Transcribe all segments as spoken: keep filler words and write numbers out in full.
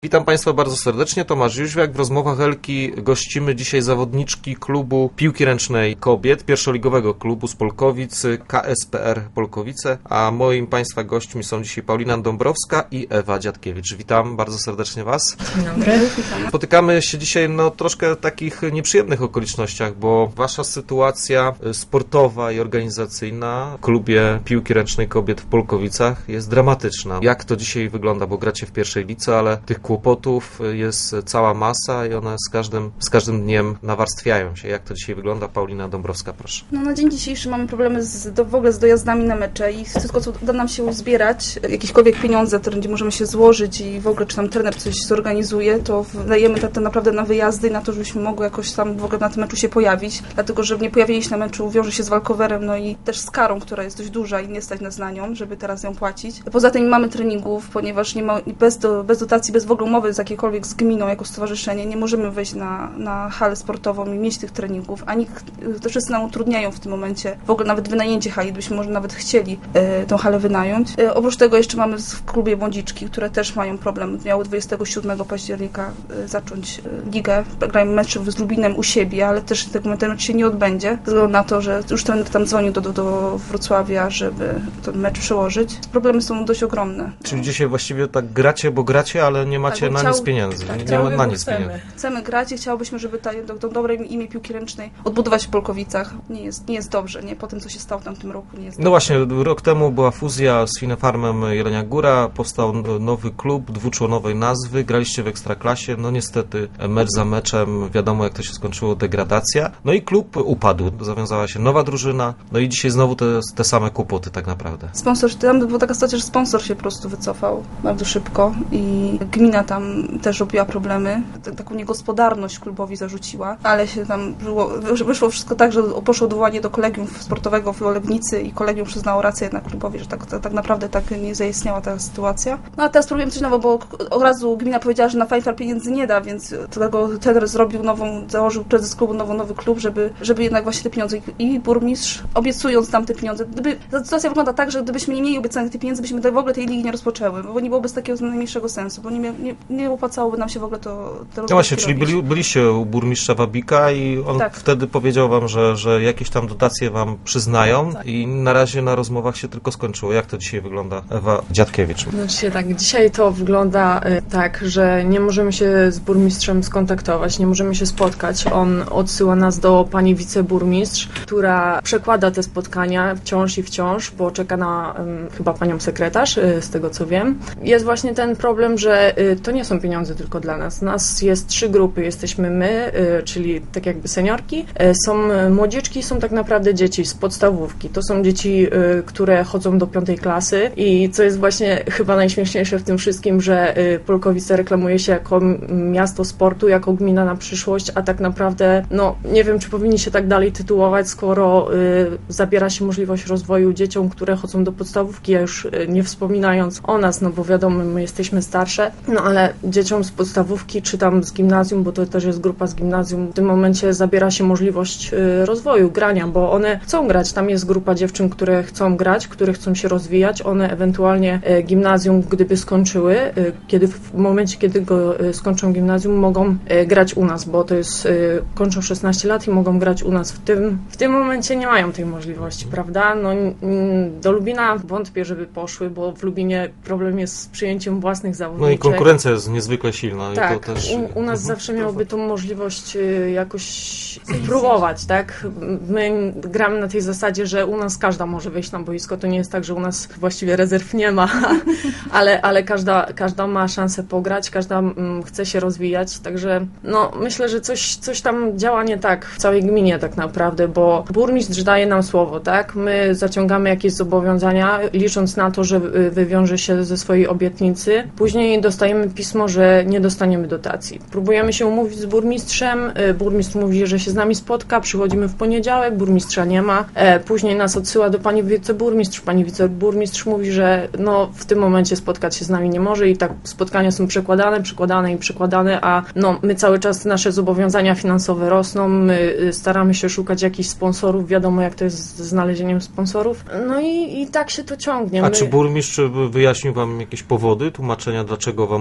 Witam Państwa bardzo serdecznie, Tomasz Jóźwiak. W rozmowach Elki gościmy dzisiaj zawodniczki klubu piłki ręcznej kobiet, pierwszoligowego klubu z Polkowic, K S P R Polkowice, a moim Państwa gośćmi są dzisiaj Paulina Dąbrowska i Ewa Dziadkiewicz. Witam bardzo serdecznie Was. Dzień dobry. Spotykamy się dzisiaj no, troszkę w takich nieprzyjemnych okolicznościach, bo Wasza sytuacja sportowa i organizacyjna w klubie piłki ręcznej kobiet w Polkowicach jest dramatyczna. Jak to dzisiaj wygląda, bo gracie w pierwszej lidze, ale tych kłopotów jest cała masa i one z każdym, z każdym dniem nawarstwiają się. Jak to dzisiaj wygląda? Paulina Dąbrowska, proszę. No, na dzień dzisiejszy mamy problemy z, do, w ogóle z dojazdami na mecze i wszystko, co uda nam się uzbierać, jakiekolwiek pieniądze, które gdzie możemy się złożyć i w ogóle czy tam trener coś zorganizuje, to wydajemy to, to naprawdę na wyjazdy i na to, żebyśmy mogły jakoś tam w ogóle na tym meczu się pojawić, dlatego, że nie pojawienie się na meczu wiąże się z walkowerem, no i też z karą, która jest dość duża i nie stać nas na nią, żeby teraz ją płacić. Poza tym nie mamy treningów, ponieważ nie ma bez, do, bez dotacji, bez w ogóle umowy z jakiejkolwiek z gminą jako stowarzyszenie, nie możemy wejść na, na halę sportową i mieć tych treningów, ani to wszyscy nam utrudniają w tym momencie w ogóle nawet wynajęcie hali, gdybyśmy może nawet chcieli e, tą halę wynająć. E, oprócz tego jeszcze mamy w klubie Młodziczki, które też mają problem. Miały dwudziestego siódmego października e, zacząć e, ligę. Grają mecz z Lubinem u siebie, ale też ten, ten mecz się nie odbędzie, ze względu na to, że już trener tam dzwonił do, do, do Wrocławia, żeby ten mecz przełożyć. Problemy są dość ogromne. Czyli dzisiaj właściwie tak gracie, bo gracie, ale nie macie tak, na chciał, nic pieniędzy. Tak, nie ma na nic chcemy. pieniędzy. Chcemy grać i chciałobyśmy, żeby ta, to, to dobre imię piłki ręcznej odbudować w Polkowicach. Nie jest, nie jest dobrze, nie? Po tym, co się stało tam w tym roku, nie jest No dobrze. właśnie, rok temu była fuzja z Świnefarmem Jelenia Góra, powstał nowy klub dwuczłonowej nazwy, graliście w Ekstraklasie, no niestety mecz za meczem, wiadomo jak to się skończyło, degradacja. No i klub upadł, zawiązała się nowa drużyna, no i dzisiaj znowu te, te same kłopoty tak naprawdę. Sponsor, tam była taka sytuacja, że sponsor się po prostu wycofał bardzo szybko i gmina tam też robiła problemy, taką niegospodarność klubowi zarzuciła, ale się tam było, wyszło wszystko tak, że poszło odwołanie do kolegium sportowego w Legnicy i kolegium przyznało rację jednak klubowi, że tak, tak, tak naprawdę tak nie zaistniała ta sytuacja. No a teraz próbujemy coś nowego, bo od razu gmina powiedziała, że na Fajfar pieniędzy nie da, więc dlatego trener zrobił nową, założył prezes klubu nowo, nowy klub, żeby, żeby jednak właśnie te pieniądze i burmistrz obiecując tam te pieniądze. Gdyby, ta sytuacja wygląda tak, że gdybyśmy nie mieli obiecanych tych pieniędzy, byśmy w ogóle tej ligi nie rozpoczęły, bo nie byłoby z takiego najmniejszego sensu, bo nie, mia, nie, nie opłacałoby nam się w ogóle to, to No właśnie, czyli byli, byliście u burmistrza Wabika i on tak. wtedy powiedział wam, że, że jakieś tam dotacje wam przyznają tak. I na razie na rozmowach się tylko skończyło. Jak to dzisiaj wygląda, Ewa Dziadkiewicz? Znaczy tak, dzisiaj to wygląda y, tak, że nie możemy się z burmistrzem skontaktować, nie możemy się spotkać. On odsyła nas do pani wiceburmistrz, która przekłada te spotkania wciąż i wciąż, bo czeka na y, chyba panią sekretarz, y, z tego co wiem. Jest właśnie ten problem, że y, to nie są pieniądze tylko dla nas. Nas jest trzy grupy. Jesteśmy my, y, czyli tak jakby seniorki, y, są młodzieczki, są tak naprawdę dzieci z podstawówki. To są dzieci, y, które chodzą do piątej klasy i co jest właśnie chyba najśmieszniejsze w tym wszystkim, że y, Polkowice reklamuje się jako miasto sportu, jako gmina na przyszłość, a tak naprawdę, no nie wiem, czy powinni się tak dalej tytułować, skoro y, zabiera się możliwość rozwoju dzieciom, które chodzą do podstawówki, a już y, nie wspominając o nas, no bo wiadomo, my jesteśmy starsze, no ale dzieciom z podstawówki, czy tam z gimnazjum, bo to też jest grupa z gimnazjum, w tym momencie zabiera się możliwość y, rozwoju, grania, bo one chcą grać, tam jest grupa dziewczyn, które chcą grać, które chcą się rozwijać, one ewentualnie y, gimnazjum, gdyby skończyły, y, kiedy w momencie, kiedy go y, skończą gimnazjum, mogą y, grać u nas, bo to jest, y, kończą szesnaście lat i mogą grać u nas. W tym, w tym momencie nie mają tej możliwości, prawda? No, y, do Lubina wątpię, żeby poszły, bo w Lubinie problem jest z przyjęciem własnych zawodniczek. No i konkurencja jest niezwykle silna. Tak, i to też... u, u nas mhm. zawsze miałoby tą możliwość y, jakoś próbować, tak? My gramy na tej zasadzie, że u nas każda może wejść na boisko, to nie jest tak, że u nas właściwie rezerw nie ma, ale, ale każda, każda ma szansę pograć, każda mm, chce się rozwijać, także no myślę, że coś, coś tam działa nie tak w całej gminie tak naprawdę, bo burmistrz daje nam słowo, tak? My zaciągamy jakieś zobowiązania, licząc na to, że wywiąże się ze swojej obietnicy. Później dostajemy pismo, że nie dostaniemy dotacji. Próbujemy się umówić z burmistrzem, burmistrz mówi, że się z nami spotka, przychodzimy w poniedziałek, burmistrza nie ma, później nas odsyła do pani wiceburmistrz, pani wiceburmistrz mówi, że no w tym momencie spotkać się z nami nie może i tak spotkania są przekładane, przekładane i przekładane, a no my cały czas nasze zobowiązania finansowe rosną, my staramy się szukać jakichś sponsorów, wiadomo jak to jest z znalezieniem sponsorów, no i, i tak się to ciągnie. A my... czy burmistrz wyjaśnił wam jakieś powody, tłumaczenia, dlaczego wam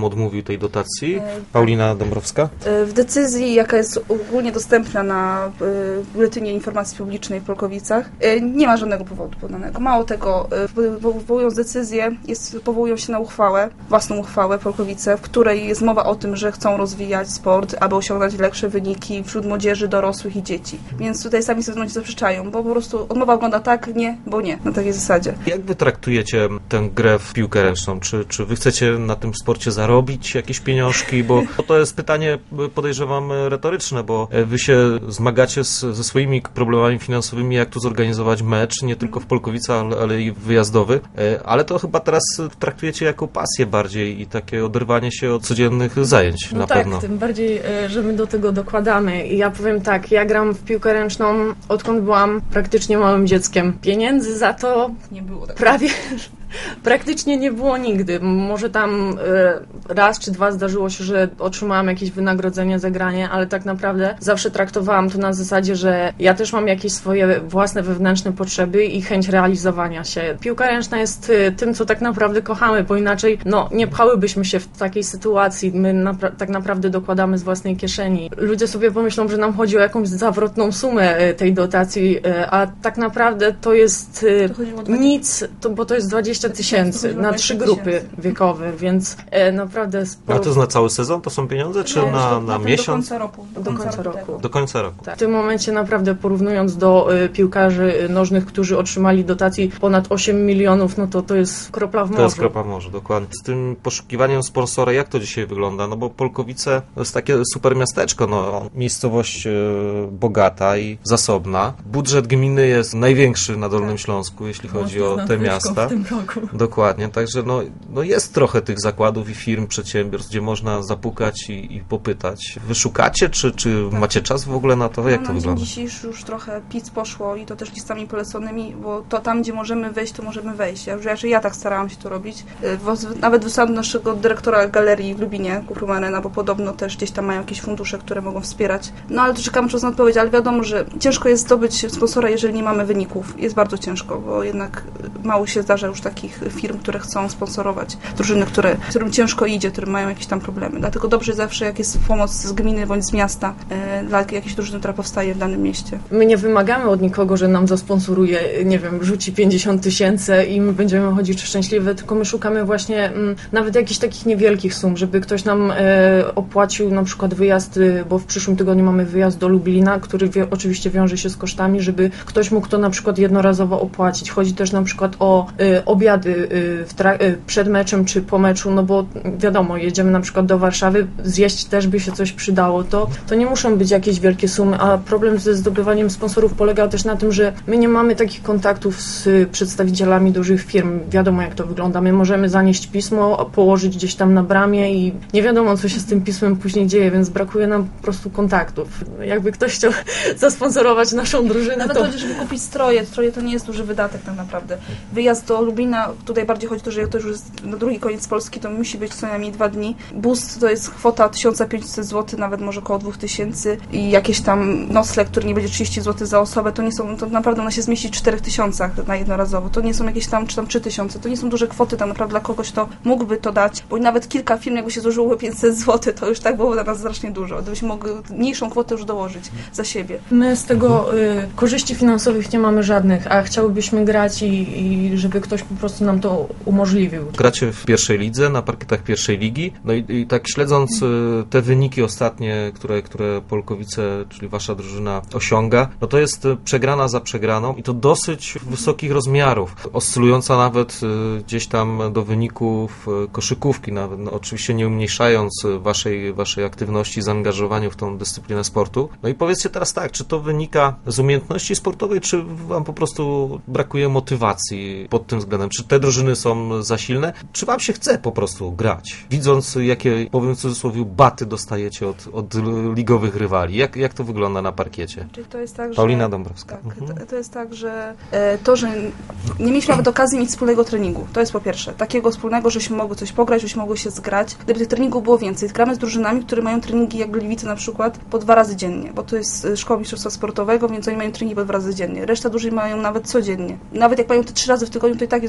odmówił tej dotacji? Paulina Dąbrowska? W decyzji, jaka jest ogólnie dostępna na Biuletynie Informacji Publicznej w Polkowicach, nie ma żadnego powodu podanego. Mało tego, powołując decyzję, jest, powołują się na uchwałę, własną uchwałę Polkowice, w której jest mowa o tym, że chcą rozwijać sport, aby osiągnąć lepsze wyniki wśród młodzieży, dorosłych i dzieci. Więc tutaj sami sobie w zaprzeczają, bo po prostu odmowa wygląda tak, nie, bo nie, na takiej zasadzie. Jak wy traktujecie tę grę w piłkę ręczną? Czy, czy wy chcecie na tym sporcie zarobić jakieś pieniążki? Bo to jest pytanie, podejrzewam, retoryczne, bo wy się zmagacie z, ze swoimi problemami finansowymi, jak tu zorganizować mecz, nie tylko w Polkowicach, ale, ale i wyjazdowy. Ale to chyba teraz traktujecie jako pasję bardziej i takie oderwanie się od codziennych zajęć, no na tak, pewno. Tym bardziej, że my do tego dokładamy. I ja powiem tak, ja gram w piłkę ręczną, odkąd byłam praktycznie małym dzieckiem. Pieniędzy za to nie było tak. Prawie praktycznie nie było nigdy. Może tam y, raz czy dwa zdarzyło się, że otrzymałam jakieś wynagrodzenie za granie, ale tak naprawdę zawsze traktowałam to na zasadzie, że ja też mam jakieś swoje własne wewnętrzne potrzeby i chęć realizowania się. Piłka ręczna jest y, tym, co tak naprawdę kochamy, bo inaczej no, nie pchałybyśmy się w takiej sytuacji. My napra- tak naprawdę dokładamy z własnej kieszeni. Ludzie sobie pomyślą, że nam chodzi o jakąś zawrotną sumę y, tej dotacji, y, a tak naprawdę to jest y, to nic, to, bo to jest dwadzieścia tysięcy na trzy grupy wiekowe, więc e, naprawdę sporo... A to jest na cały sezon? To są pieniądze, czy nie, na, na, na na miesiąc? Do końca roku. Do, do końca roku. roku. Do końca roku. Tak. W tym momencie naprawdę porównując do y, piłkarzy nożnych, którzy otrzymali dotacji ponad osiem milionów, no to to jest kropla w morzu. To jest kropla w morzu, dokładnie. Z tym poszukiwaniem sponsora, jak to dzisiaj wygląda? No bo Polkowice to jest takie super miasteczko, no, miejscowość y, bogata i zasobna. Budżet gminy jest największy na Dolnym Śląsku, jeśli chodzi o te miasta. W tym roku. Dokładnie, także no, no jest trochę tych zakładów i firm, przedsiębiorstw, gdzie można zapukać i, i popytać. Wy szukacie, czy, czy tak. macie czas w ogóle na to? Jak no, to na wygląda? dzień dzisiejszy już trochę pic poszło i to też listami poleconymi, bo to tam, gdzie możemy wejść, to możemy wejść. Ja już raczej ja tak starałam się to robić. Nawet wysłałam do naszego dyrektora galerii w Lubinie, Kuprumanena, bo podobno też gdzieś tam mają jakieś fundusze, które mogą wspierać. No ale to czekamy czas na odpowiedź, ale wiadomo, że ciężko jest zdobyć sponsora, jeżeli nie mamy wyników. Jest bardzo ciężko, bo jednak mało się zdarza już takich firm, które chcą sponsorować drużyny, które, którym ciężko idzie, które mają jakieś tam problemy. Dlatego dobrze zawsze, jak jest pomoc z gminy bądź z miasta e, dla jakiejś drużyny, która powstaje w danym mieście. My nie wymagamy od nikogo, że nam zasponsoruje, nie wiem, rzuci pięćdziesiąt tysięcy i my będziemy chodzić szczęśliwe, tylko my szukamy właśnie m, nawet jakichś takich niewielkich sum, żeby ktoś nam e, opłacił na przykład wyjazd, bo w przyszłym tygodniu mamy wyjazd do Lublina, który wie, oczywiście wiąże się z kosztami, żeby ktoś mógł to na przykład jednorazowo opłacić. Chodzi też na przykład o e, obiady e, w tra- e, przed meczem czy po meczu, no bo wiadomo, jedziemy na przykład do Warszawy, zjeść też by się coś przydało, to, to nie muszą być jakieś wielkie sumy, a problem ze zdobywaniem sponsorów polega też na tym, że my nie mamy takich kontaktów z przedstawicielami dużych firm. Wiadomo, jak to wygląda. My możemy zanieść pismo, położyć gdzieś tam na bramie i nie wiadomo, co się z tym pismem później dzieje, więc brakuje nam po prostu kontaktów. Jakby ktoś chciał zasponsorować naszą drużynę, Nawet to... chodzi, żeby kupić stroje. Stroje to nie jest duży wydatek tak naprawdę. Wyjazd do Lublina, tutaj bardziej chodzi o to, że jak to już jest na drugi koniec Polski, to musi być co najmniej dwa dni. Bus to jest kwota tysiąc pięćset złotych, nawet może około dwa tysiące i jakieś tam nocleg, który nie będzie trzydzieści złotych za osobę, to nie są, to naprawdę ona się zmieści w czterech tysiącach na jednorazowo. To nie są jakieś tam, czy tam trzy tysiące, to nie są duże kwoty tak naprawdę dla kogoś, kto mógłby to dać, bo nawet kilka firm, jakby się złożyło pięćset złotych, to już tak było dla nas strasznie dużo. Gdybyśmy mogli mniejszą kwotę już dołożyć za siebie. My z tego y, korzyści finansowych nie mamy żadnych, a chciałybyśmy grać i, i żeby ktoś po prostu nam to umożliwił. Gracie w pierwszej lidze, na parkietach pierwszej ligi, no i, i tak śledząc y, te wyniki ostatnie, które, które Polkowice, czyli wasza drużyna osiąga, no to jest przegrana za przegraną i to dosyć wysokich rozmiarów, oscylująca nawet y, gdzieś tam do wyników y, koszykówki, nawet, no, oczywiście nie umniejszając waszej, waszej aktywności, zaangażowaniu w tą dyscyplinę sportu. No i powiedzcie teraz tak, czy to wynika z umiejętności sportowej, czy wam po prostu brakuje motywacji pod tym względem? Czy te drużyny są za silne? Czy wam się chce po prostu grać? Widząc, jakie, powiem w cudzysłowie, baty dostajecie od, od ligowych rywali. Jak, jak to wygląda na parkiecie? Czyli to jest tak, Paulina że, Dąbrowska. Tak, Mhm. to, to jest tak, że e, to, że nie mieliśmy nawet okazji mieć wspólnego treningu. To jest po pierwsze. Takiego wspólnego, żeśmy mogły coś pograć, żeśmy mogły się zgrać. Gdyby tych treningów było więcej. Gramy z drużynami, które mają treningi jak Gliwice na przykład po dwa razy dziennie, bo to jest szkoła mistrzostwa sportowego, więc oni mają treningi po dwa razy dziennie. Reszta drużyn mają nawet codziennie. Nawet jak mają te trzy razy w tygodniu, to i tak jest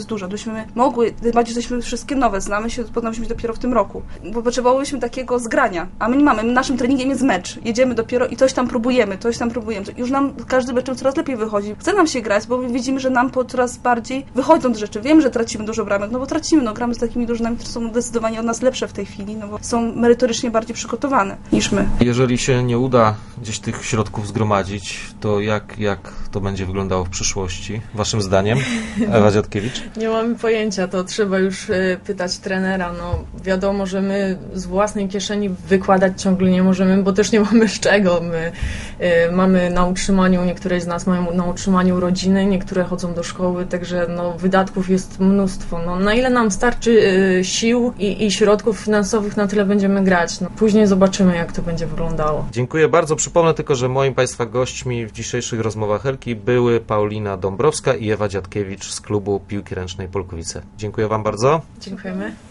dużo. Gdybyśmy mogły, tym bardziej jesteśmy wszystkie nowe, znamy się, poznaliśmy się dopiero w tym roku, bo potrzebowałyśmy takiego zgrania, a my nie mamy. Naszym treningiem jest mecz. Jedziemy dopiero i coś tam próbujemy, coś tam próbujemy. Już nam każdy meczem coraz lepiej wychodzi. Chce nam się grać, bo widzimy, że nam po coraz bardziej wychodzą te rzeczy. Wiem, że tracimy dużo bramek, no bo tracimy, no gramy z takimi drużynami, które są zdecydowanie od nas lepsze w tej chwili, no bo są merytorycznie bardziej przygotowane niż my. Jeżeli się nie uda gdzieś tych środków zgromadzić, to jak, jak to będzie wyglądało w przyszłości, waszym zdaniem? Ewa Dziadkiewicz? Nie mamy pojęcia, to trzeba już pytać trenera. No wiadomo, że my z własnej kieszeni wykładać ciągle nie możemy, bo też nie mamy z czego. My y, mamy na utrzymaniu, niektóre z nas mają na utrzymaniu rodziny, niektóre chodzą do szkoły, także no, wydatków jest mnóstwo. No, na ile nam starczy y, sił i, i środków finansowych, na tyle będziemy grać. No, później zobaczymy, jak to będzie wyglądało. Dziękuję bardzo. Przypomnę tylko, że moim Państwa gośćmi w dzisiejszych rozmowach Helki były Paulina Dąbrowska i Ewa Dziadkiewicz z klubu piłki ręcznej Polkowice. Dziękuję Wam bardzo. Dziękujemy.